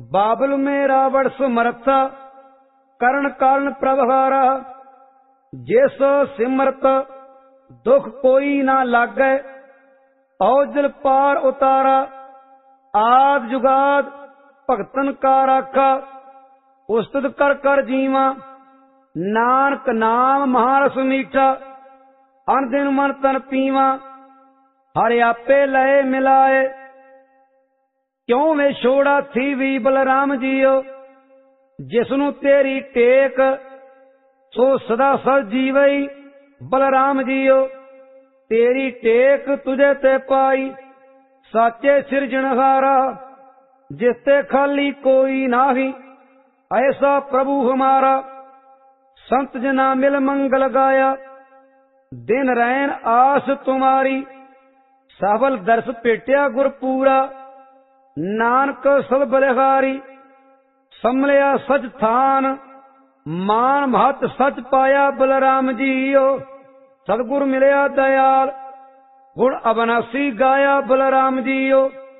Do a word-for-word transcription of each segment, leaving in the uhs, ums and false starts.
बाबुल में रावण समर्था करण कारण प्रभारा। जिस सिमरत दुख कोई ना लागै औजल पार उतारा। आद जुगाद भगतन का राखा उस्तत कर कर जीवा। नानक नाम महारस मीठा अन दिन मन तन पीवा। हर आपे लय मिलाए क्यों वे छोड़ा थी भी बलराम जियो। जिसनु तेरी टेक सो सदा सद जीवई बलराम जियो। तेरी टेक तुझे ते पाई साचे सिरजनहारा। जिसते खाली कोई नाही ऐसा प्रभु हमारा। संत जना मिल मंगल गाया दिन रैन आस तुम्हारी। सफल दर्श पेटिया गुरपूरा नानक सब बलिहारी। संभलिया सच थान मान महत सच पाया बलराम जियो। सतगुर मिलया दयाल गुण अबनासी गाया बलराम जियो।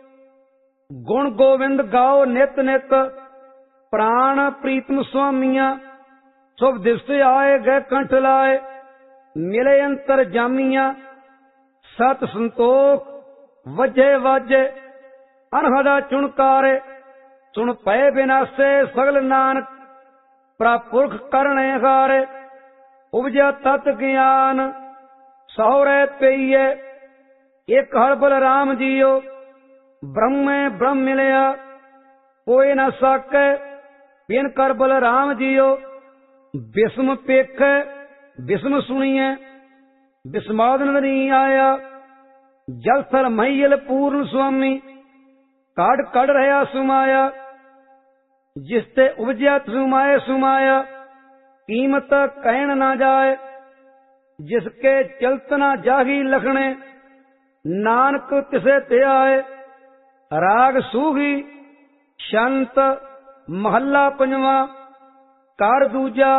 गुण गोविंद गाओ नित नित प्राण प्रीतम स्वामिया। शुभ दिवस आए गए कंठ लाए मिले अंतर जामिया। सत संतोख वजे वाजे अनहदा चुनकारे। सुन पै विनाशे सगल नानक प्रापुरख करने हारे। उपजा तत् ज्ञान सौरे पेइये एक हर बलराम जियो। ब्रह्म ब्रह्म मिलया कोई न साके बिन कर बलराम जियो। विस्म पेख विस्म सुनिए विस्माद नहीं आया। जल थल मैयल पूर्ण स्वामी काढ़ कड़ रहा सुमाया। जिसते उपजया सुमाए सुमाया कीमत कहन ना जाए। जिसके चलत ना जाही लखने नानक तिसे ते आए। राग सूही शांत महला पंजवा कार दूजा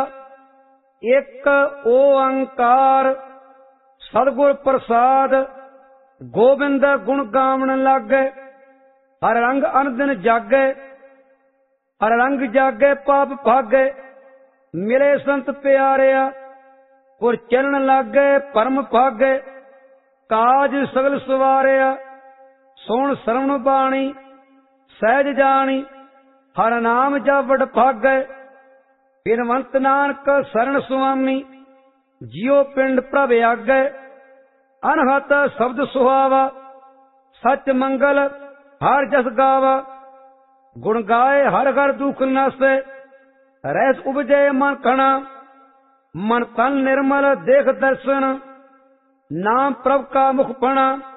एक ओंकार। सदगुर प्रसाद गोविंद गुण गावन लागे। हर रंग अनदिन जागे हर रंग जागे पाप भागे। मिले संत प्यारिया पुर चरण लागे परम भागे। काज सगल सवारिया सोण सरवण बाणी सहज जानी। हर नाम जावड़ भागे बिनवंत नानक शरण सुआमी। जियो पिंड प्रभ आगे अनहत शब्द सुहावा। सच मंगल हर जस गावा। गुण गाए हर हर दुख नसे रहस उपजे मन खना। मन तन निर्मल देख दर्शन नाम प्रभ का मुख फणा।